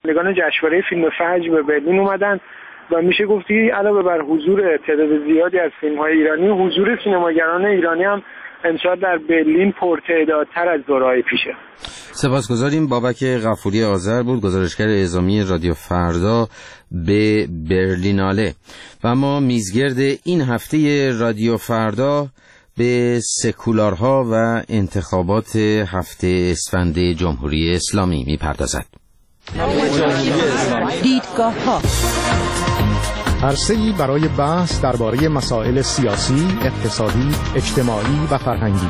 نمایندگان جشنواره فیلم فجر به برلین اومدن و میشه گفتی علاوه بر حضور تعداد زیادی از فیلم‌های ایرانی، حضور سینماگران ایرانی هم امسال در برلین پرتعدادتر از دورهای پیشه. سپاسگزاریم. بابک غفوری آذر بود، گزارشگر اعزامی رادیو فردا به برلیناله. و ما میزگرد این هفته رادیو فردا به سکولارها و انتخابات هفته اسفند جمهوری اسلامی میپردازد. دیدگاه‌ها عرصه‌ای برای بحث درباره مسائل سیاسی، اقتصادی، اجتماعی و فرهنگی.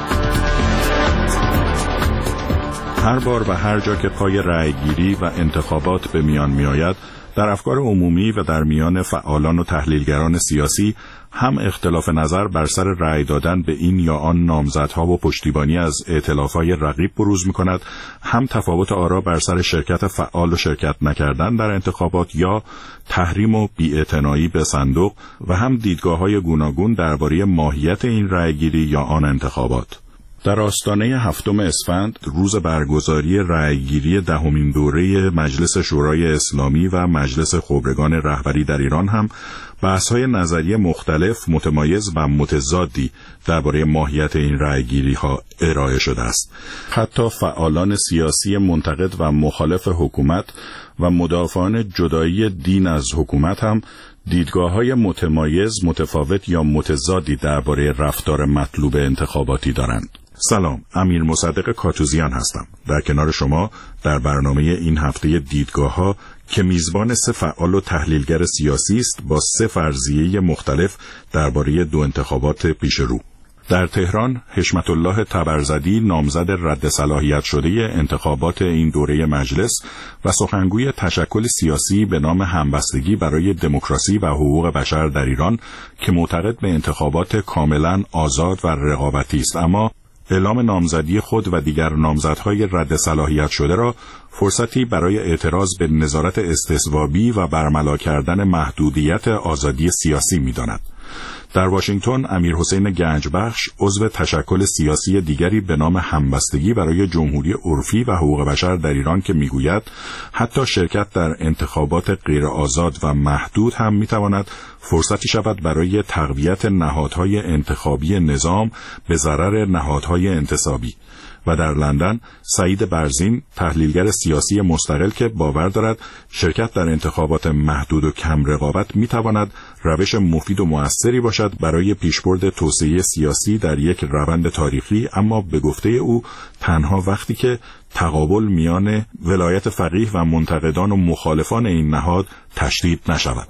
هر بار و هر جا که پای رأیگیری و انتخابات به میان میآید، در افکار عمومی و در میان فعالان و تحلیلگران سیاسی هم اختلاف نظر بر سر رأی دادن به این یا آن نامزدها و پشتیبانی از ائتلاف‌های رقیب بروز می‌کند، هم تفاوت آرا بر سر شرکت فعال و شرکت نکردن در انتخابات یا تحریم و بی‌اعتنایی به صندوق، و هم دیدگاه‌های گوناگون درباره ماهیت این رأیگیری یا آن انتخابات. در آستانه 7 اسفند، روز برگزاری رأیگیری 10مین دوره مجلس شورای اسلامی و مجلس خبرگان رهبری در ایران هم بحث‌های نظری مختلف، متمایز و متضادی درباره ماهیت این رأیگیری‌ها ارائه شده است. حتی فعالان سیاسی منتقد و مخالف حکومت و مدافعان جدایی دین از حکومت هم دیدگاه‌های متمایز، متفاوت یا متضادی درباره رفتار مطلوب انتخاباتی دارند. سلام، امیر مصدق کاتوزیان هستم. در کنار شما در برنامه این هفته دیدگاه‌ها که میزبان 3 فعال و تحلیلگر سیاسی است با 3 فرضیه مختلف درباره 2 انتخابات پیش رو. در تهران، حشمت الله تبرزدی، نامزد رد صلاحیت شده انتخابات این دوره مجلس و سخنگوی تشکل سیاسی به نام همبستگی برای دموکراسی و حقوق بشر در ایران که معتقد به انتخابات کاملا آزاد و رقابتی است، اما اعلام نامزدی خود و دیگر نامزدهای رد صلاحیت شده را فرصتی برای اعتراض به نظارت استصوابی و برملا کردن محدودیت آزادی سیاسی می‌داند. در واشنگتن، امیر حسین گنجبخش، عضو تشکل سیاسی دیگری به نام همبستگی برای جمهوری عرفی و حقوق بشر در ایران که میگوید حتی شرکت در انتخابات غیر آزاد و محدود هم میتواند فرصتی شود برای تقویت نهادهای انتخابی نظام به ضرر نهادهای انتصابی. و در لندن، سعید برزین، تحلیلگر سیاسی مستقل که باور دارد شرکت در انتخابات محدود و کم رقابت میتواند روش مفید و مؤثری باشد برای پیشبرد توسعه سیاسی در یک روند تاریخی، اما به گفته او تنها وقتی که تقابل میان ولایت فقیه و منتقدان و مخالفان این نهاد تشدید نشود.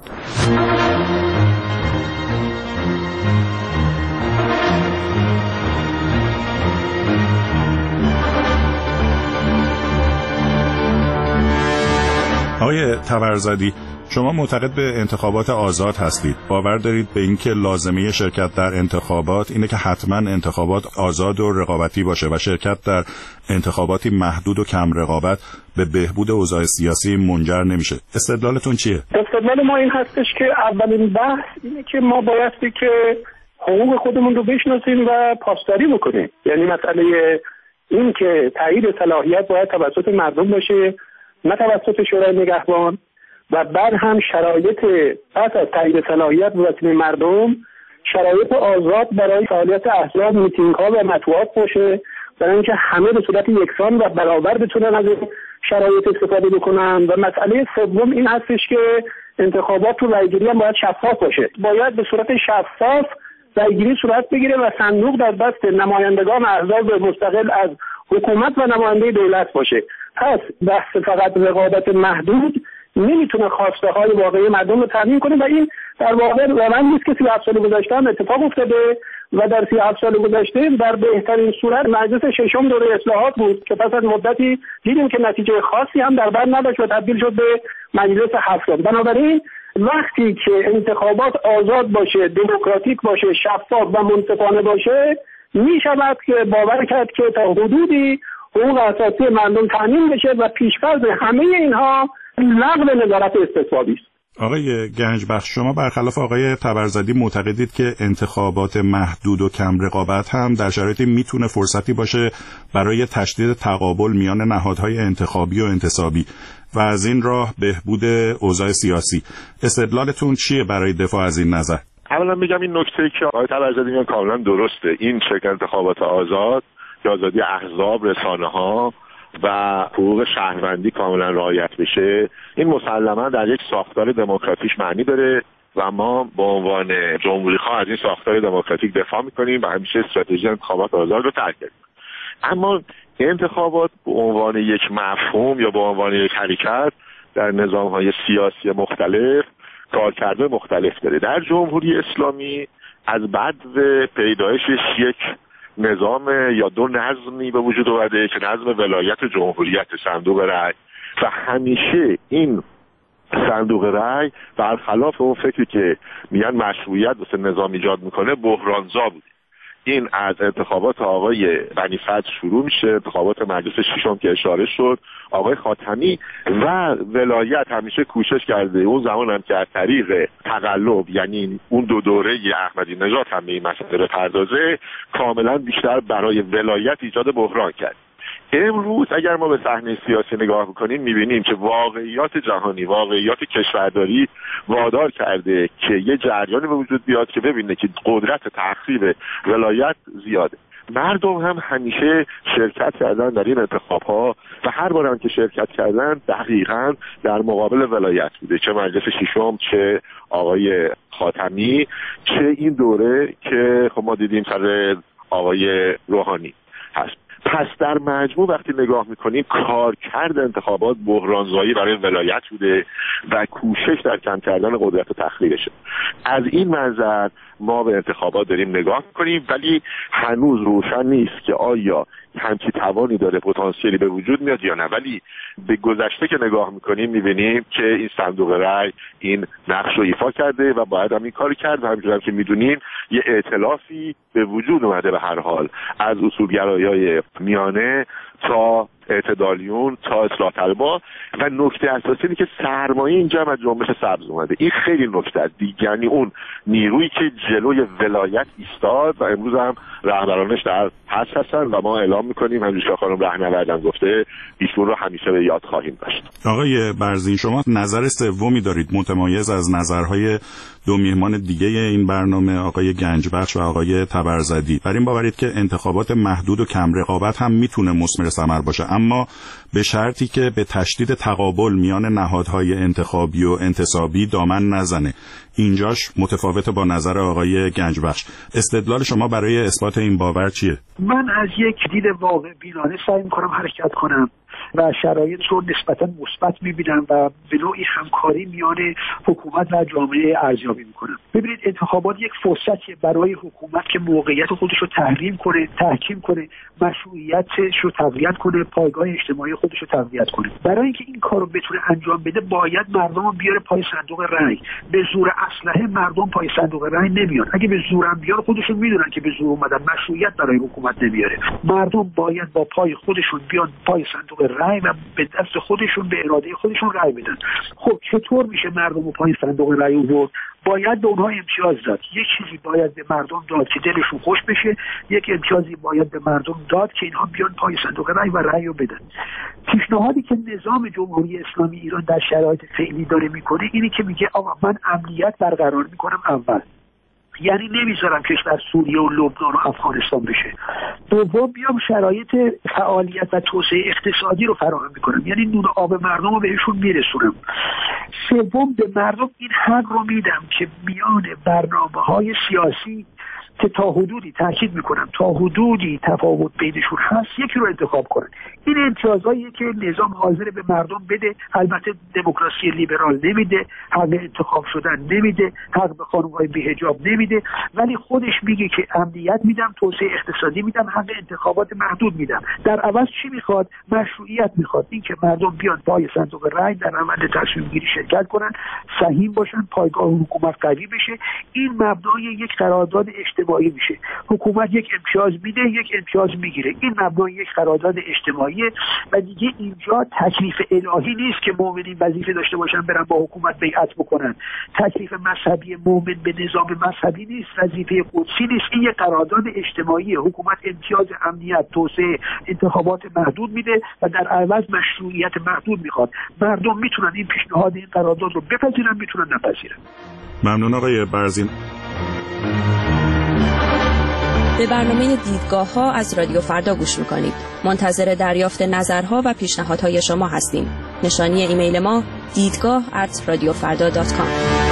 آقای تبرزدی، شما معتقد به انتخابات آزاد هستید. باور دارید به اینکه لازمه شرکت در انتخابات اینه که حتما انتخابات آزاد و رقابتی باشه و شرکت در انتخاباتی محدود و کم رقابت به بهبود اوضاع سیاسی منجر نمیشه. استدلالتون چیه؟ استدلال ما این هستش که اولین بحث اینه که ما بایستی که حقوق خودمون رو بشناسیم و پاسداری بکنیم. یعنی مسئله این که تایید صلاحیت باید توسط مردم باشه، نه توسط شورای نگهبان، و بعد هم شرایط پس از تایید صلاحیت به وسیله مردم شرایط آزاد برای فعالیت احزاب، میتینگ‌ها و مطبوعات باشه، برای اینکه همه به صورت یکسان و برابر بتونن از شرایط استفاده بکنن. و مسئله سوم این هستش که انتخابات تو رأیگیری هم باید شفاف باشه، باید به صورت شفاف رأیگیری صورت بگیره و صندوق در دست نمایندگان احزاب مستقل از حکومت و نماینده دولت باشه. پس بحث فقط رقابت محدود نمیتونه خواسته های واقعی مردم رو تامین کنه و این در واقع روندی است که 37 سال گذشته اتفاق افتاده و در 37 سال گذشته در بهترین صورت مجلس ششم دوره اصلاحات بود که پس از مدتی دیدیم که نتیجه خاصی هم در بر نداشت و تبدیل شد به مجلس هفتم. بنابراین وقتی که انتخابات آزاد باشه، دموکراتیک باشه، شفاف و منصفانه باشه، میشود که باور کرد که تا حدودی حقوق اساسی مردم تامین بشه و پیشفرض همه اینها لغو نظارت استصوابی است. آقای گنجبخش، شما برخلاف آقای طبرزدی معتقدید که انتخابات محدود و کم رقابت هم در شرایطی میتونه فرصتی باشه برای تشدید تقابل میان نهادهای انتخابی و انتصابی و از این راه بهبود اوضاع سیاسی. استدلالتون چیه برای دفاع از این نظر؟ اولا میگم این نکته که آقای طبرزدی میگن کاملا درسته. این شکل انتخابات آزاد که آزادی احزاب، رسانه‌ها و حقوق شهروندی کاملا رعایت بشه، این مسلما در یک ساختار دموکراتیک معنی داره و ما به عنوان جمهوری‌خواه از این ساختار دموکراتیک دفاع میکنیم و همیشه استراتژی انتخابات آزاد رو تاکید میکنیم. اما انتخابات به عنوان یک مفهوم یا به عنوان یک حرکت در نظام‌های سیاسی مختلف کارکرد مختلف داره. در جمهوری اسلامی از بعد پیدایشش یک نظام یا دو نظمی به وجود اومده که نظم ولایت جمهوریت صندوق رای و همیشه این صندوق رای برخلاف اون فکری که میگن مشروعیت واسه نظام ایجاد میکنه بحرانزا بود. این از انتخابات آقای بنی فضل شروع میشه، انتخابات مجلس ششم که اشاره شد، آقای خاتمی و ولایت همیشه کوشش کرده اون زمان هم که از طریق تقلب، یعنی اون دو دوره احمدی نژاد هم به این مسئله بپردازه، کاملا بیشتر برای ولایت ایجاد بحران کرد. امروز اگر ما به صحنه سیاسی نگاه بکنیم میبینیم که واقعیات جهانی، واقعیات کشورداری وادار کرده که یه جریانی به وجود بیاد که ببینه که قدرت تخریب ولایت زیاده. مردم هم همیشه شرکت کردن در این انتخاب‌ها و هر بار هم که شرکت کردن دقیقاً در مقابل ولایت بوده، چه مجلس ششم، چه آقای خاتمی، چه این دوره که خب ما دیدیم سر آقای روحانی هست. پس در مجموع وقتی نگاه میکنیم کارکرد انتخابات بحرانزایی برای ولایت بوده و کوشش در کم کردن قدرت تخریبشه. از این منظر ما به انتخابات داریم نگاه میکنیم، ولی هنوز روشن نیست که آیا همچی توانی داره، پتانسیلی به وجود میاد یا نه. ولی به گذشته که نگاه میکنیم میبینیم که این صندوق رای این نقش رو ایفا کرده و باید هم این کاری کرد و همینجور هم که میدونیم یه ائتلافی به وجود اومده به هر حال از اصولگرایای میانه تا اعتدالیون تا اصلاح طلبا و نکته اساسی اینه که سرمایه اینجا هم از جنبش سبز اومده. این خیلی نکته است، یعنی اون نیرویی که جلوی ولایت ایستاد و امروز هم رهبرانش در حرس هستن و ما اعلام میکنیم همینجوری که خانم رهنوردم گفته ایشون رو همیشه به یاد خواهیم داشت. آقای برزین، شما نظر سومی دارید متمایز از نظرهای دو میهمان دیگه این برنامه، آقای گنجبخش و آقای طبرزدی. بر این باورید که انتخابات محدود و کم رقابت هم میتونه مثمر ثمر باشه، اما به شرطی که به تشدید تقابل میان نهادهای انتخابی و انتصابی دامن نزنه. اینجاش متفاوت با نظر آقای گنجبخش. استدلال شما برای اثبات این باور چیه؟ من از یک دید واقع بینانه سعی می‌کنم حرکت کنم و شرایط رو نسبتاً مثبت می‌بینم و به نوعی همکاری میان حکومت و جامعه ارزیابی می‌کنم. ببینید انتخابات یک فرصتیه برای حکومت که موقعیت خودش رو تحکیم کنه، مشروعیتش رو تقویت کنه، پایگاه اجتماعی خودش رو تقویت کنه. برای اینکه این کارو بتونه انجام بده باید مردم رو بیاره پای صندوق رای. به زور اسلحه مردم پای صندوق رای نمیان. اگه به زورم بیان خودشون میدونن که به زور اومدن مشروعیت برای حکومت نمیاره. مردم باید با پای خودشون بیان پای صندوق رای و به دست خودشون به اراده خودشون رای بدن. خب چطور میشه مردم رو پای صندوق رای آورد؟ باید به اونها امتیاز داد. یک چیزی باید به مردم داد که دلشون خوش بشه، یک امتیازی باید به مردم داد که اینها بیان پای صندوق رای و رای رو بدن. پیشنهادی که نظام جمهوری اسلامی ایران در شرایط فعلی داره میکنه اینه که میگه آقا من امنیت برقرار میکنم اول، یعنی نمیذارم کشور سوریه و لبنان و افغانستان بشه. دوم بیام شرایط فعالیت و توسعه اقتصادی رو فراهم میکنم، یعنی نون آب مردم رو بهشون میرسونم. سوم به مردم این حق رو میدم که میان برنامه‌های سیاسی که تا حدودی تاکید میکنم تا حدودی تفاوت بینشون هست یکی رو انتخاب کنن. این امتیازهاییه که نظام حاضر به مردم بده. البته دموکراسی لیبرال نمیده، حق انتخاب شدن نمیده، حق به خانم‌های بی‌حجاب نمیده، ولی خودش میگه که امنیت میدم، توسعه اقتصادی میدم، حق انتخابات محدود میدم. در عوض چی میخواد؟ مشروعیت میخواد، این که مردم بیان پای صندوق رای در روند تصمیم گیری شرکت کنن، سهیم باشن، پایگاه حکومت قوی بشه. این مبنای یک قرارداد اجتماعی اجتماعی میشه. حکومت یک امتیاز میده، یک امتیاز میگیره. این مبنای یک قرارداد اجتماعیه و دیگه اینجا تکلیف الهی نیست که مؤمنین وظیفه داشته باشن برن با حکومت بیعت بکنن. تکلیف مذهبی مؤمن به نظام مذهبی نیست، وظیفه قدسی نیست. این یک قرارداد اجتماعیه. حکومت امتیاز امنیت، توسعه، انتخابات محدود میده و در عوض مشروعیت محدود میخواد. مردم میتونن این پیشنهاد این قرارداد رو بپذیرن، میتونن نپذیرن. ممنون آقای برزین. به برنامه دیدگاه ها از رادیو فردا گوش میکنید. منتظر دریافت نظرها و پیشنهادهای شما هستیم. نشانی ایمیل ما دیدگاه@radiofarda.com.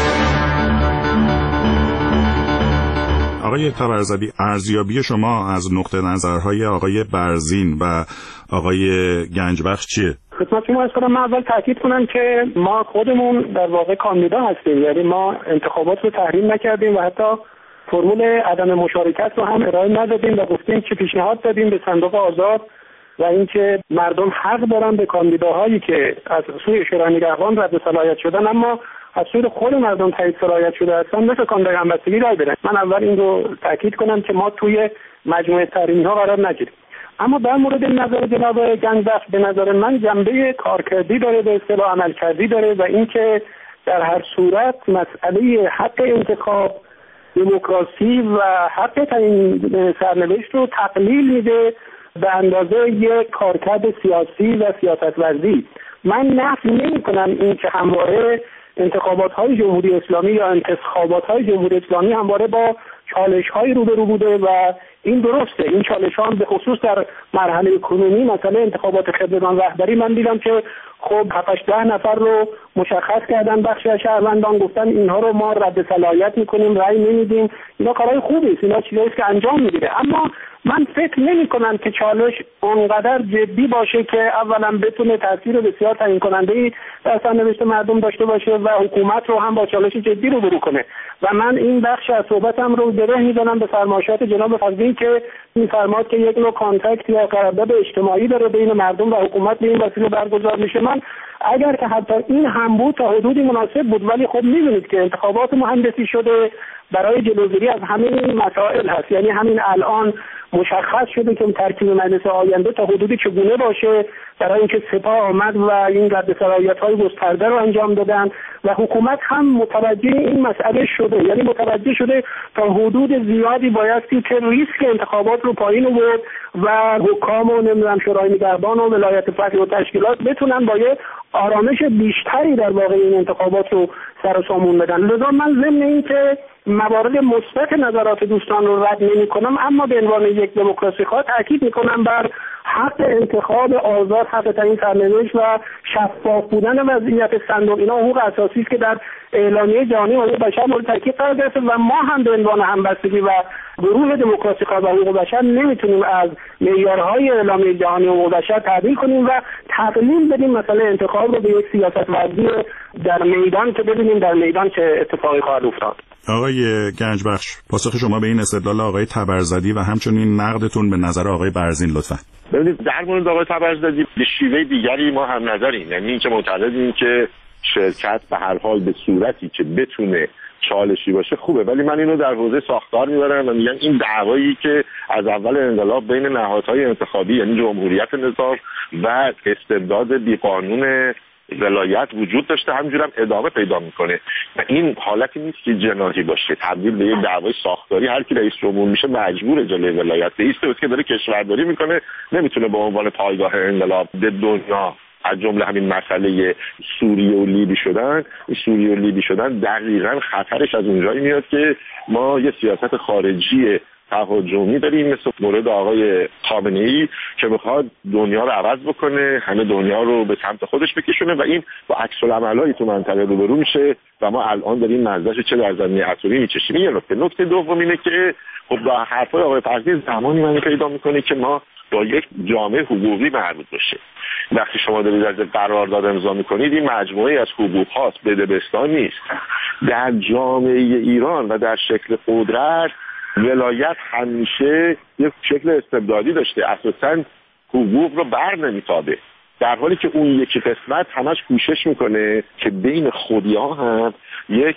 آقای تبرزدی، ارزیابی شما از نقطه نظرهای آقای برزین و آقای گنجبخش چیه؟ خدمت شما عرض کنم، من اول تاکید کنم که ما خودمون در واقع کاندیدا هستیم، یعنی ما انتخابات رو تحریم نکردیم و حتی فرمول عدم مشارکت رو هم ارائه ندادیم و گفتیم که پیشنهاد دادیم به صندوق آزاد و اینکه مردم حق دارن به کاندیداهایی که از سوی شورای نگهبان رد صلاحیت شدن اما از سوی خود مردم تایید صلاحیت شده هستن مثل کاندیدای همبستگی رای بدن. من اول این رو تاکید کنم که ما توی مجموعه تحریمی ها قرار نگیریم. اما در مورد نظر جناب گنجبخش، به نظر من جنبه کارکردی داره، به اصطلاح عملکردی داره و اینکه در هر صورت مسئله حق انتخاب، دموکراسی و حق تعیین سرنوشت رو تقلیل میده به اندازه یک کارکرد سیاسی و سیاست‌ورزی. من نفی نمی‌کنم این که همواره انتخابات‌های جمهوری اسلامی یا انتخابات‌های جمهوری اسلامی همواره با چالش‌های روبرو بوده و این درسته. این چالش‌ها به خصوص در مرحله کنونی مثلا انتخابات خبرگان رهبری من دیدم که خب 7-10 نفر رو مشخص کردن، بخشی از شهروندان گفتن اینها رو ما رد صلاحیت می‌کنیم، رأی نمیدیم. اینا کارهای خوبی است، اینا چیزایی که انجام می‌گیره. اما من فکر نمی‌کنم که چالش اونقدر جدی باشه که اولا بتونه تاثیر بسیار تعیین کننده‌ای در سرنوشت مردم داشته باشه و حکومت رو هم با چالش جدی روبرو کنه. و من این بخش از صحبتم رو گره می‌زنم به فرمایشات جناب فضلی که می‌فرماد که یک نوع کانتکت یا قرارداد اجتماعی داره بین مردم و حکومت به این وسیله برگزار میشه. من اگر که حتی این هم بود تا حدودی مناسب بود، ولی خب می‌بینید که انتخابات مهندسی شده برای جلوگیری از همین مسائل هست. یعنی همین الان مشخص شده که ترکیب مجلس آینده تا حدودی چگونه باشه، برای اینکه سپاه آمد و این رد صلاحیت‌های گسترده رو انجام دادن و حکومت هم متوجه این مسئله شده. یعنی متوجه شده تا حدود زیادی بایستی که ریسک انتخابات رو پایین آورد و حکام و نمیدونم شورای نگهبان و ولایت فقیه و تشکیلات بتونن با یه آرامش بیشتری در واقع این انتخابات رو سر و سامون بدن. لذا من ضمن این که موارد مثبت نظرات دوستان رو رد نمی‌کنم، اما به عنوان یک دموکراسی خواه تاکید می‌کنم بر حق انتخاب آزاد، حق تعیین سرنوشت و شفاف بودن وضعیت صندوق. اینا حقوق اساسی است که در اعلامیه جهانی حقوق بشر مورد تاکید قرار گرفته و ما هم به عنوان همبستگی و گروه دموکراسی خواه و حقوق بشر نمیتونیم از معیارهای اعلامیه جهانی حقوق بشر تعدیل کنیم و تقلیل بدیم مثلا انتخاب رو به یک سیاست ورزی در میدان که ببینیم در میدان چه اتفاقی خواهد افتاد. آقای گنجبخش، پاسخ شما به این استدلال آقای تبرزدی و همچنین نقدتون به نظر آقای برزین لطفاً. ببینید در مورد آقای تبرزدی به شیوه دیگری ما هم نظریم، یعنی اینکه معتقدیم که شرکت به هر حال به صورتی که بتونه چالشی باشه خوبه، ولی من اینو در حوزه ساختار میبرم و میگم این دعوایی که از اول انقلاب بین نهادهای انتخابی یعنی جمهوریت نظام و استبداد بیقانون ولایت وجود داشته همینجورم ادامه پیدا میکنه و این حالتی نیست که جناحی باشه، تبدیل به یک دعوای ساختاری. هر کی رئیس جمهور میشه مجبور جلوی ولایت بیسته که داره کشورداری میکنه، نمیتونه به عنوان پایگاه انقلاب به دنیا از جمله همین مسئله سوریه و لیبی شدن. این سوریه و لیبی شدن دقیقاً خطرش از اونجایی میاد که ما یه سیاست خارجی تهاجمی داریم مثل مورد آقای خامنه‌ای که میخواد دنیا رو عوض بکنه، همه دنیا رو به سمت خودش بکشونه و این با عکس العملایی تو منطقه روبرو میشه و ما الان داریم منظرش چه در زمینه اتمی میچشیم. این نکته دوم اینه که خب با حرفای آقای فرزی زمانی معنی پیدا میکنه که ما با یک جامعه حقوقی مربوط بشه. وقتی شما دارید از قرارداد امضا میکنید این مجموعه از حقوق هاست، بدبستان نیست. در جامعه ایران و در شکل قدرت ولایت همیشه یک شکل استبدادی داشته، اساساً حقوق رو بر نمیتابه، در حالی که اون یکی قسمت همش کوشش میکنه که بین خودی‌ها هم یک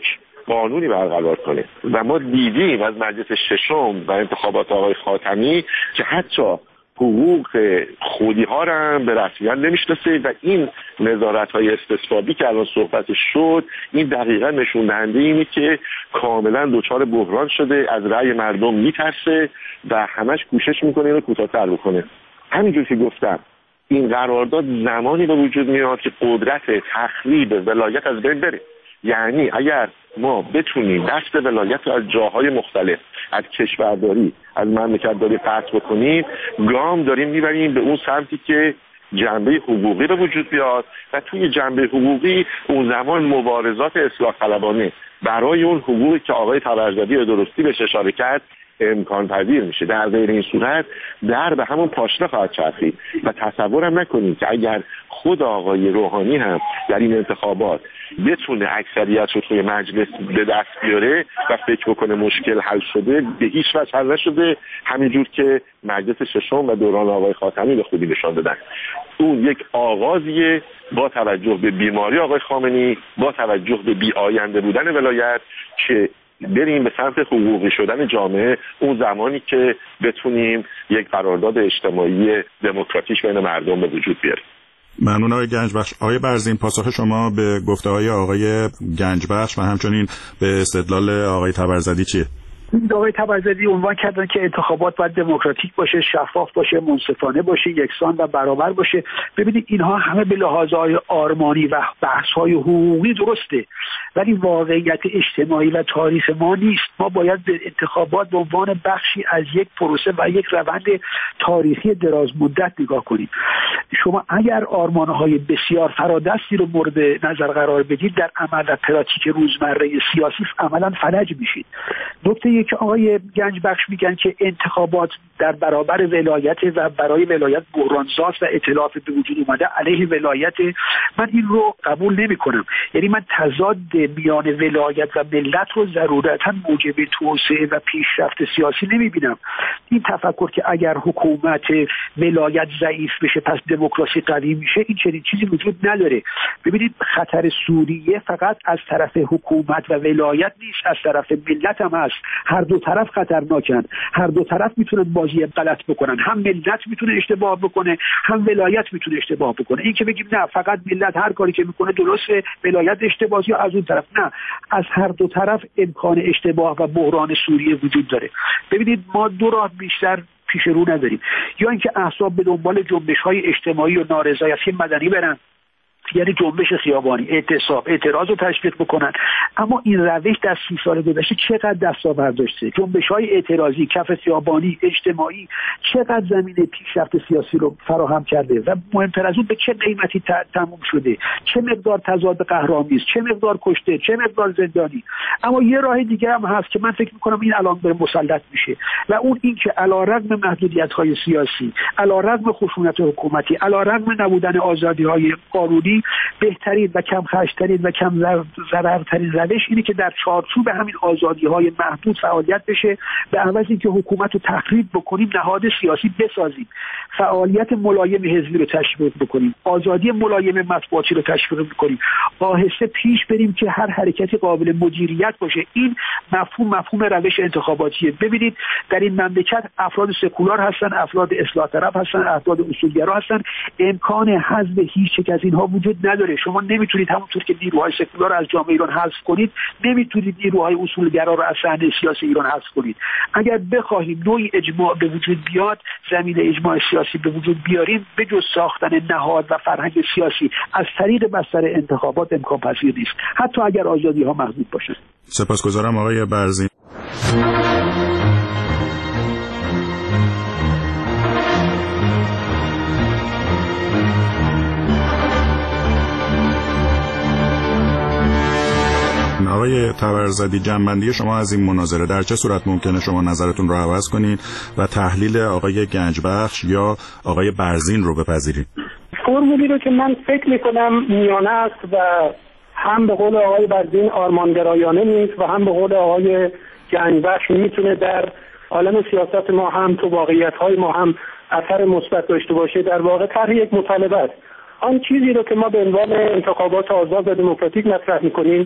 قانونی برقرار کنه. و ما دیدیم از مجلس ششم و انتخابات آقای خاتمی که حتی حقوق خودی ها رو هم به رسمیت نمیشناسه و این نظارت های استثبابی که الان صحبتش شد این دقیقا نشون دهنده اینه که کاملا دچار بحران شده، از رأی مردم میترسه و همش کوشش میکنه اینو کوتاه‌تر بکنه. همینجور که گفتم این قرارداد زمانی به وجود میاد که قدرت تخریب ولایت از بین بره. یعنی اگر ما بتونیم دست ولایت از جاهای مختلف، از کشورداری، از مملکت‌داری قطع بکنیم، گام داریم میبریم به اون سمتی که جنبه حقوقی به وجود بیاد و توی جنبه حقوقی اون زمان مبارزات اصلاح طلبانه برای اون حقوقی که آقای طبرزدی به درستی بهش اشاره کرد امکان پذیر میشه. در غیر این صورت در به همون پاشنه خواهد چرخید و تصورم نکنید که اگر خود آقای روحانی هم در این انتخابات بتونه اکثریت رو توی مجلس به دست بیاره و فکر بکنه مشکل حل شده، به هیچ وجه حل نشده. همینجور که مجلس ششم و دوران آقای خاتمی به خوبی نشان دادن، اون یک آغازیه با توجه به بیماری آقای خامنه‌ای، با توجه به بی آینده بودن ولایت که بریم به سمت حقوقی شدن جامعه اون زمانی که بتونیم یک قرارداد اجتماعی دموکراتیک بین مردم به وجود بیاریم. ممنون آقای گنجبخش. آقای برزین، پاسخ شما به گفته‌های آقای گنجبخش و همچنین به استدلال آقای طبرزدی چیه؟ آقای طبرزدی عنوان کردن که انتخابات باید دموکراتیک باشه، شفاف باشه، منصفانه باشه، یکسان و برابر باشه. ببینید اینها همه به لحاظهای آرمانی و بحث‌های حقوقی درسته، ولی واقعیت اجتماعی و تاریخ ما نیست. ما باید به انتخابات به عنوان بخشی از یک پروسه و یک روند تاریخی دراز مدت نگاه کنیم. شما اگر آرمان‌های بسیار فرادستی رو مورد نظر قرار بدید، در عمل و پراتیک روزمره سیاسی عملاً فلج میشید. نکته که آقای گنجبخش میگن که انتخابات در برابر ولایت و برای ولایت بحران‌زا و ائتلاف به وجود اومده علیه ولایت، من این رو قبول نمی‌کنم. یعنی من تضاد میان ولایت و ملت رو ضرورتاً موجب توسعه و پیشرفت سیاسی نمی‌بینم. این تفکر که اگر حکومت ولایت ضعیف بشه پس دموکراسی قوی میشه، این چنین چیزی وجود نداره. ببینید خطر سوریه فقط از طرف حکومت و ولایت نیست، از طرف ملت هم هست. هر دو طرف خطرناکن، هر دو طرف میتونن بازی غلط بکنن، هم ملت میتونه اشتباه بکنه، هم ولایت میتونه اشتباه بکنه. این که بگیم نه فقط ملت هر کاری که میکنه درسته، ولایت اشتباهه، یا از اون طرف نه، از هر دو طرف امکان اشتباه و بحران سوریه وجود داره. ببینید ما دو راه بیشتر پیش رو نداریم، یا اینکه احزاب به دنبال جنبش‌های اجتماعی و نارضایتی مدنی برن، یعنی جنبش خیابانی، اعتصاب، اعتراض رو تشویق بکنن. اما این روش در 30 سال گذشته چقدر دستاورد داشته؟ جنبش‌های اعتراضی، کف خیابانی، اجتماعی چقدر زمینه پیشرفت سیاسی رو فراهم کرده و مهمتر از اون به چه قیمتی تموم شده، چه مقدار تضاد قهرآمیز، چه مقدار کشته، چه مقدار زندانی. اما یه راه دیگه هم هست که من فکر می‌کنم این الان داره مسلط میشه و اون این که علیرغم محدودیت‌های سیاسی، علیرغم خشونت حکومتی، علیرغم نبودن آزادی‌های قانونی، بهترین و کم خرج‌ترین و کم ضررترین روش اینه که در چارچوب همین آزادی‌های محدود فعالیت بشه، به عوض اینکه حکومت رو تخریب بکنیم نهاد سیاسی بسازیم، فعالیت ملایم حزبی رو تشویق بکنیم، آزادی ملایم مطبوعاتی رو تشویق بکنیم، آهسته پیش بریم که هر حرکتی قابل مدیریت باشه. این مفهوم روش انتخاباتیه. ببینید در این مملکت افراد سکولار هستن، افراد اصلاح طلب هستن، افراد اصولگرا هستن. امکان حذف هیچ یک از اینها وجود نداره. شما نمیتونید همونطور که نیروهای سکولار از جامعه ایران حذف کنید، نمیتونید نیروهای اصولگرا رو از صحنه سیاسی ایران حذف کنید. اگر بخواهیم نوعی اجماع به وجود بیاد، زمین اجماع سیاسی به وجود بیاریم، به جز ساختن نهاد و فرهنگ سیاسی از طریق بستر انتخابات امکان پذیر نیست، حتی اگر آزادی ها محدود باشه. سپاسگزارم آقای برزین. آقای طبرزدی، جنبندی شما از این مناظره در چه صورت ممکنه شما نظرتون رو عوض کنید و تحلیل آقای گنجبخش یا آقای برزین رو بپذیرید؟ فرمولی رو که من فکر میکنم میانه است و هم به قول آقای برزین آرمانگرایانه نیست و هم به قول آقای گنجبخش میتونه در عالم سیاست ما هم تو واقعیت‌های ما هم اثر مثبت داشته باشه. در واقع طرح یک مطالبه است. آن چیزی رو که ما به عنوان انتخابات آزاد و دموکراتیک مطرح میکنیم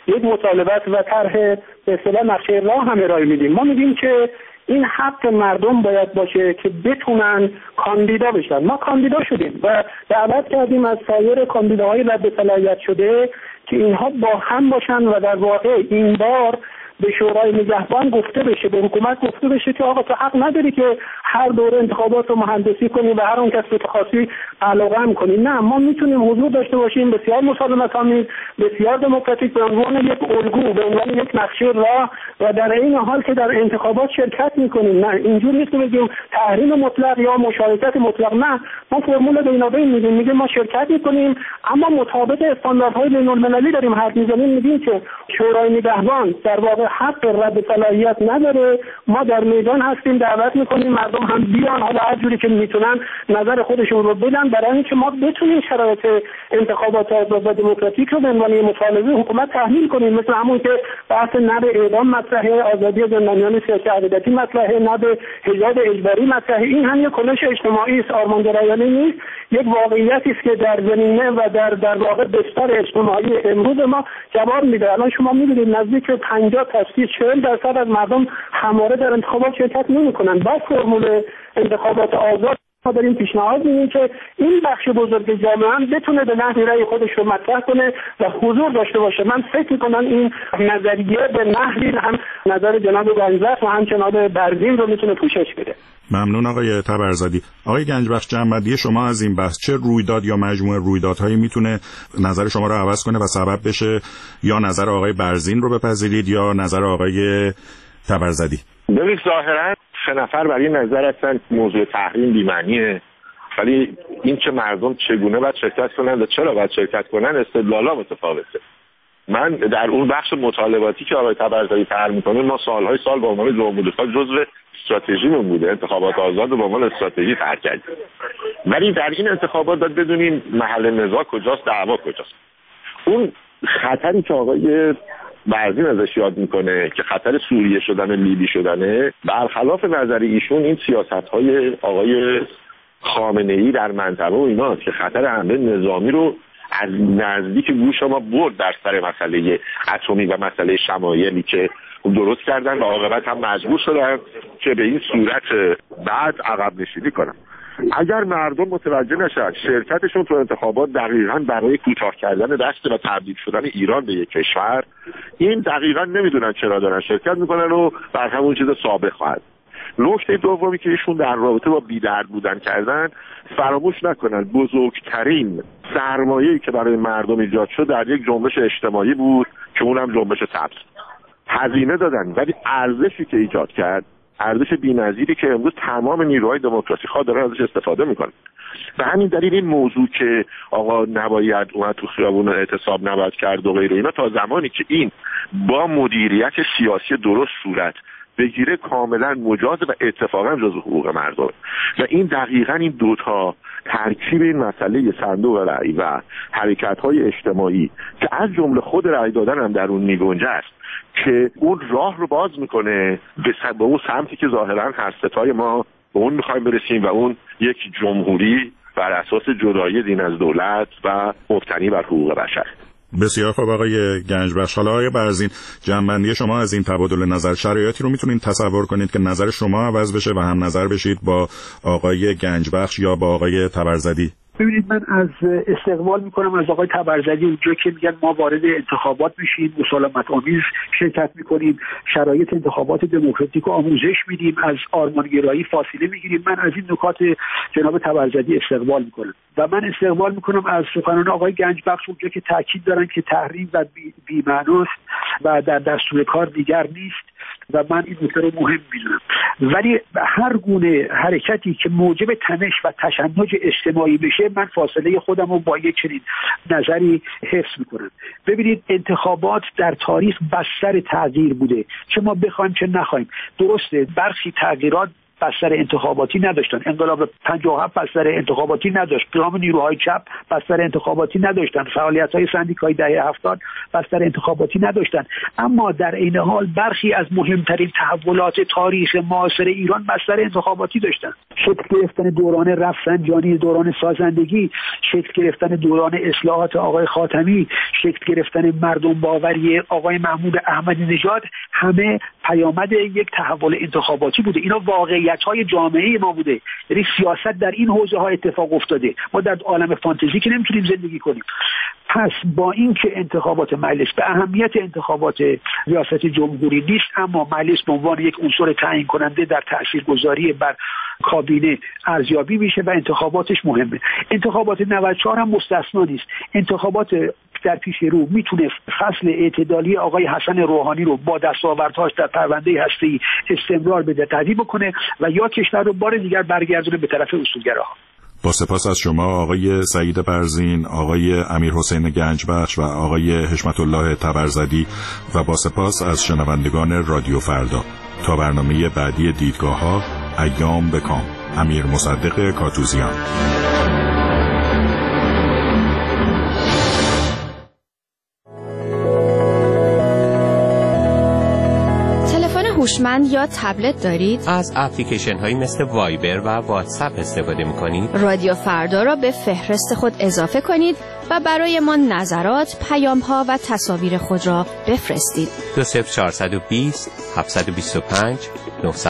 یک مطالبات و طرح به اصطلاح نقشه راه هم ارائه میدیم. ما میگیم که این حق مردم باید باشه که بتونن کاندیدا بشن. ما کاندیدا شدیم و دعوت کردیم از سایر کاندیداهای رد صلاحیت شده که اینها با هم باشن و در واقع این بار به شورای نگهبان گفته بشه، به حکومت گفته بشه که آقا تو حق نداری که هر دوره انتخابات رو مهندسی کنی و هر اون کس که خاصی علاقه هم کنی. نه، ما میتونیم حضور داشته باشیم بسیار مسالمت‌آمیز، بسیار دموکراتیک، به عنوان یک الگو، به عنوان یک نقشه راه و در این حال که در انتخابات شرکت میکنیم. نه اینجوری نیست که بگیم تحریم مطلق یا مشارکت مطلق. نه، ما فرمول بینابین میدیم، میگیم ما شرکت میکنیم اما مطابق استانداردهای بین‌المللی داریم حرف میزنیم. میگیم که شورای نگهبان در واقع حق رد صلاحیت نداره، ما در میدان هستیم، دعوت میکنیم مردم هم بیان، حالا هر جوری که میتونن نظر خودشون رو بدن برای اینکه ما بتونیم شرایط انتخابات آزاد و دموکراتیک رو به عنوان مطالبه حکومت تحمیل کنیم، مثل همون که بحث نب اعدام مطرحه، آزادی زندانیان سیاسی عقیدتی مطرحه، نب حجاب اجباری مطرحه. این هم یک کنش اجتماعی است، آرمانگرایانه نیست، یک واقعیتی است که در زمینه و در واقع بستر اجتماعی امروز ما جواب میده. الان شما میبینید نزدیک 50 تا 40% از مردم همواره در انتخابات شرکت نمی‌کنن. با فرمول انتخابات آزاد ما داریم پیشنهاد می‌کنیم که این بخش بزرگ جامعه هم بتونه به نحوی رأی خودش رو مطرح کنه و حضور داشته باشه. من فکر می‌کنم این نظریه به نحوی هم نظر جناب گنجبخش و هم جناب برزین رو میتونه پوشش بده. ممنون آقای تبرزدی. آقای گنجبخش، جنبندی شما از این بحث، چه رویداد یا مجموعه رویدادهایی میتونه نظر شما رو عوض کنه و سبب بشه یا نظر آقای برزین رو بپذیرید یا نظر آقای تبرزدی؟ ببینید ظاهرا 3 نفر برای نظر هستن موضوع تحریم بی‌معنیه، ولی این که مردم چگونه باید شرکت کنند و چرا باید شرکت کنند استدلالا متفاوته. من در اون بخش مطالباتی که آقای تبرزدی طرح می‌کنه، ما سال‌های سال با عنوان جمهوری خواه جزو استراتژیمون بوده انتخابات آزاد رو با عنوان استراتژی طرح کردیم، ولی در این انتخابات باید بدونیم محل نزاع کجاست، دعوا کجاست. اون خطری که آقای برزین ازش یاد میکنه که خطر سوریه شدن، لیبی شدنه، برخلاف نظر ایشون این سیاست‌های آقای خامنه‌ای در منطقه و ایناست که خطر حمله نظامی رو از نزدیک گوش ما برد در سر مسئله اتمی و مسئله شمایلی که درست کردن و عاقبت هم مجبور شدن که به این صورت بعد عقب نشینی کنن. اگر مردم متوجه نشن شرکتشون تو انتخابات دقیقاً برای کوتاه کردن دست و تبدیل شدن ایران به یک کشور، این دقیقاً نمیدونن چرا دارن شرکت میکنن و بر همون چیز ثابت خواهد. نکته دومی که ایشون در رابطه با بی‌درد بودن کردن، فراموش نکنن بزرگترین سرمایه‌ای که برای مردم ایجاد شد در یک جنبش اجتماعی بود که اونم جنبش سبز. هزینه دادن ولی ارزشی که ایجاد کرد، ارزش بی‌نظیری که امروز تمام نیروهای دموکراسی خواه دارن ازش استفاده میکنن. به همین دلیل این موضوع که آقا نباید اومد تو خیابون اعتصاب نباید کرد و غیره اینا، تا زمانی که این با مدیریت سیاسی درست صورت بگیره کاملا مجاز و اتفاقا جزو حقوق مردم. و این دقیقاً این دوتا ترکیب این مسئله صندوق رأی و حرکت‌های اجتماعی که از جمله خود رأی دادن هم در اون میگنجه است که اون راه رو باز میکنه به اون سمتی که ظاهراً هر ستای ما به اون میخوایم برسیم و اون یک جمهوری بر اساس جدایی دین از دولت و مبتنی بر حقوق بشر. بسیار خوب آقای گنجبخش. حالا آقای برزین، جنبندی شما از این تبادل نظر، شرایطی رو میتونید تصور کنید که نظر شما عوض بشه و هم نظر بشید با آقای گنجبخش یا با آقای تبرزدی؟ ببینید، من از استقبال میکنم از آقای تبرزدی اونجا که میگن ما وارد انتخابات میشیم، مسالمت آمیز شرکت میکنیم، شرایط انتخابات دموکراتیک آموزش میدیم، از آرمانگرایی فاصله میگیریم. من از این نکات جناب تبرزدی استقبال میکنم و من استقبال میکنم از سخنان آقای گنجبخش اونجا که تاکید دارن که تحریم و بی‌معناست و در دستور کار دیگر نیست و من این نکته رو مهم میدونم. ولی هر گونه حرکتی که موجب تنش و تشنج اجتماعی بشه، من فاصله خودم رو با یک چنین نظری حفظ میکنم. ببینید، انتخابات در تاریخ بستر تغییر بوده، چه ما بخوایم چه نخوایم. درسته برخی تغییرات بستر انتخاباتی نداشتن، انقلاب 57 بستر انتخاباتی نداشت، قیام نیروهای چپ بستر انتخاباتی نداشتن، فعالیت‌های سندیکایی دهه 70 بستر انتخاباتی نداشتن. اما در عین حال برخی از مهمترین تحولات تاریخ معاصر ایران بستر انتخاباتی داشتن. شکل گرفتن دوران رفسنجانی، دوران سازندگی، شکل گرفتن دوران اصلاحات آقای خاتمی، شکل گرفتن مردم باوری آقای محمود احمدی نژاد، همه پیامد یک تحول انتخاباتی بوده. اینا واقعیت‌های جامعه ما بوده، یعنی سیاست در این حوزه‌ها اتفاق افتاده. ما در عالم فانتزی که نمیتونیم زندگی کنیم. پس با اینکه انتخابات مجلس به اهمیت انتخابات ریاست جمهوری نیست، اما مجلس به عنوان یک عنصر تعیین کننده در تاثیرگذاری بر کابینه ارزیابی میشه و انتخاباتش مهمه. انتخابات 94 هم مستثنا نیست. انتخابات در پیش رو میتونه فصل اعتدالی آقای حسن روحانی رو با دستاوردهاش در پرونده هسته‌ای استمرار بده، تضییع بکنه و یا کشور رو بار دیگر برگردونه به طرف اصولگراها. با سپاس از شما آقای سعید برزین، آقای امیرحسین گنجبخش و آقای حشمت الله طبرزدی و با سپاس از شنوندگان رادیو فردا. تا برنامه بعدی دیدگاه‌ها، ایام بکام. امیر مصدق کاتوزیان. هوشمند یا تبلت دارید؟ از اپلیکیشن هایی مثل وایبر و واتساپ استفاده می‌کنید؟ رادیو فردا را به فهرست خود اضافه کنید و برای ما نظرات، پیام‌ها و تصاویر خود را بفرستید. 20420 725 9